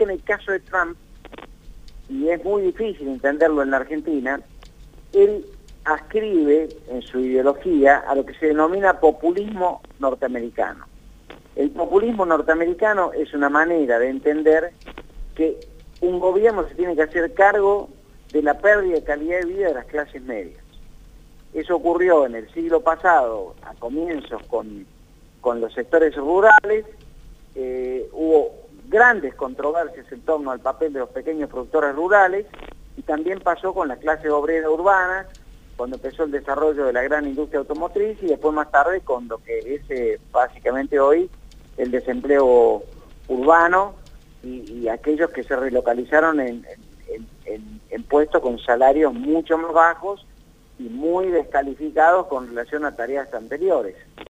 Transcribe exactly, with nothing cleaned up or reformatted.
que en el caso de Trump, y es muy difícil entenderlo en la Argentina, él ascribe en su ideología a lo que se denomina populismo norteamericano. El populismo norteamericano es una manera de entender que un gobierno se tiene que hacer cargo de la pérdida de calidad de vida de las clases medias. Eso ocurrió en el siglo pasado, a comienzos con, con los sectores rurales. Eh, hubo grandes controversias en torno al papel de los pequeños productores rurales, y también pasó con la clase obrera urbana, cuando empezó el desarrollo de la gran industria automotriz, y después más tarde con lo que es eh, básicamente hoy el desempleo urbano y, y aquellos que se relocalizaron en, en, en, en puestos con salarios mucho más bajos y muy descalificados con relación a tareas anteriores.